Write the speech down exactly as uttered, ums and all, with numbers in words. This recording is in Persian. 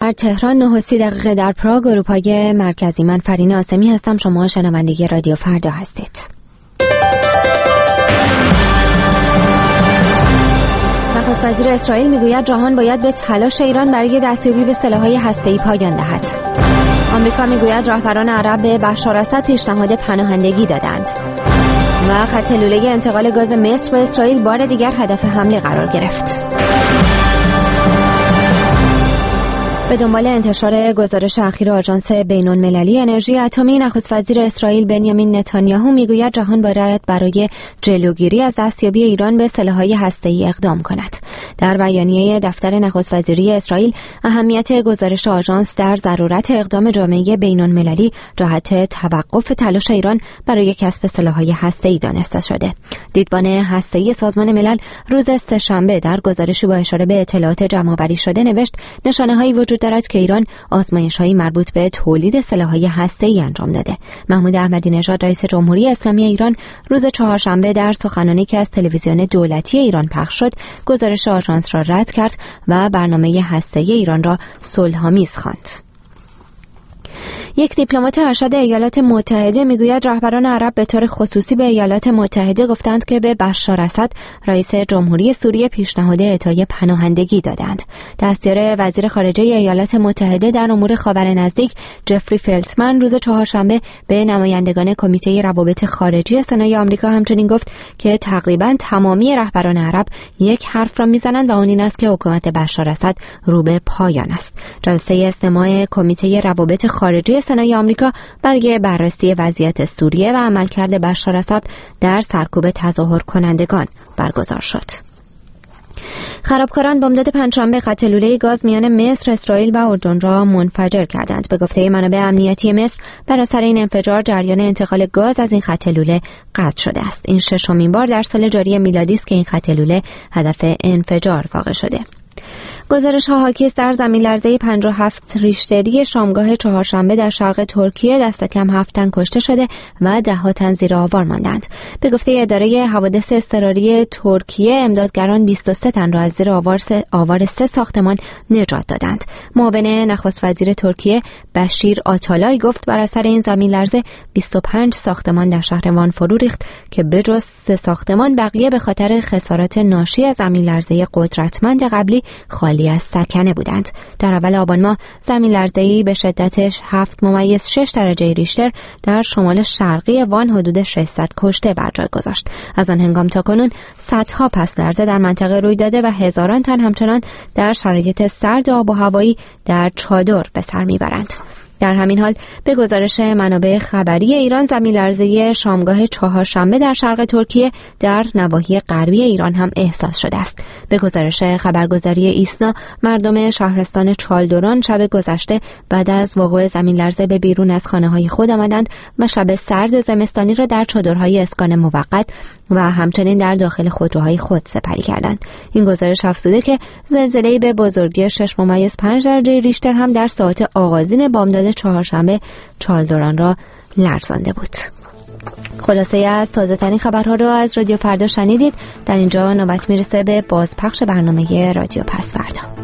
در تهران نه و سی دقیقه، در پراگ اروپای مرکزی. من فرینه آسمی هستم، شما شنونده رادیو فردا هستید. نخست وزیر اسرائیل میگوید جهان باید به تلاش ایران برای دستیابی به سلاح‌های هسته‌ای پایان دهد. آمریکا میگوید رهبران عرب به بشار اسد پیشنهاد پناهندگی دادند. و خط لوله انتقال گاز مصر به اسرائیل بار دیگر هدف حمله قرار گرفت. به دنبال انتشار گزارش اخیر آژانس بین‌المللی انرژی اتمی، نخست وزیر اسرائیل بنیامین نتانیاهو میگوید جهان باید برای جلوگیری از دستیابی ایران به سلاح‌های هسته‌ای اقدام کند. در بیانیه دفتر نخست وزیری اسرائیل، اهمیت گزارش آژانس در ضرورت اقدام جامعه بین‌المللی جهت توقف تلاش ایران برای کسب سلاح‌های هسته‌ای دانسته شده. دیدبان هسته‌ای سازمان ملل روز سه‌شنبه در گزارشی با اشاره به اطلاعات جمع‌آوری شده نوشت نشانه‌هایی وجود دارد که ایران آزمایش‌هایی مربوط به تولید سلاح‌های هسته‌ای انجام داده. محمود احمدی نژاد رئیس جمهوری اسلامی ایران روز چهارشنبه در سخنرانی که از تلویزیون دولتی ایران پخش شد، گزارش آژانس را رد کرد و برنامه هسته‌ای ایران را صلح‌آمیز خواند. یک دیپلمات ارشد ایالات متحده میگوید رهبران عرب به طور خصوصی به ایالات متحده گفتند که به بشار اسد رئیس جمهوری سوریه پیشنهاد اعطای پناهندگی دادند. دستیار وزیر خارجه ایالات متحده در امور خاور نزدیک جفری فلتمن روز چهارشنبه به نمایندگان کمیته روابط خارجی سنای آمریکا همچنین گفت که تقریبا تمامی رهبران عرب یک حرف را میزنند و آن این است که حکومت بشار اسد رو به پایان است. جلسه استماع کمیته روابط خارجی سنای آمریکا برای بررسی وضعیت سوریه و عملکرد بشار اسد در سرکوب تظاهر کنندگان برگزار شد. خرابکاران بامداد پنجشنبه خط لوله گاز میان مصر، اسرائیل و اردن را منفجر کردند. به گفته منابع امنیتی مصر، بر اثر این انفجار جریان انتقال گاز از این خط لوله قطع شده است. این ششمین بار در سال جاری میلادی است که این خط لوله هدف انفجار واقع شده. گزارش ها حاکی است در زمین لرزه پنجاه و هفت ریشتری شامگاه چهارشنبه در شرق ترکیه دست کم هفت تن کشته شده و ده ها تن زیر آوار ماندند. به گفته اداره حوادث اضطراری ترکیه، امدادگران بیست و سه تن را از زیر آوار سه, آوار سه ساختمان نجات دادند. معاون نخست وزیر ترکیه بشیر آتالای گفت بر اثر این زمین لرزه بیست و پنج ساختمان در شهر وان فرو ریخت که بجز سه ساختمان بقیه به خاطر خسارات ناشی از زمین لرزه قدرتمند قبلی خالی از سکنه بودند. در اول آبان ماه زمین لرزه‌ای به شدتش هفت ممیز شش درجه ریشتر در شمال شرقی وان حدود ششصد کشته بر جای گذاشت. از آن هنگام تا کنون صدها پس لرزه در منطقه روی داده و هزاران تن همچنان در شرایط سرد آب و هوایی در چادر به سر میبرند. در همین حال به گزارش منابع خبری ایران، زمین لرزه شامگاه چهارشنبه در شرق ترکیه در نواحی غربی ایران هم احساس شده است. به گزارش خبرگزاری ایسنا، مردم شهرستان چالدوران شب گذشته بعد از وقوع زمین لرزه به بیرون از خانه‌های خود آمدند و شب سرد زمستانی را در چادرهای اسکان موقت و همچنین در داخل خودروهای خود سپری کردند. این گزارش افزوده که زلزله‌ای به بزرگی شش ممیز پنج درجه ریشتر هم در ساعات آغازین بامداد چهارشنبه چالدوران را لرزانده بود. خلاصه از تازه ترین خبرها را از رادیو فردا شنیدید. در اینجا نوبت میرسه به بازپخش برنامه رادیو پس فردا.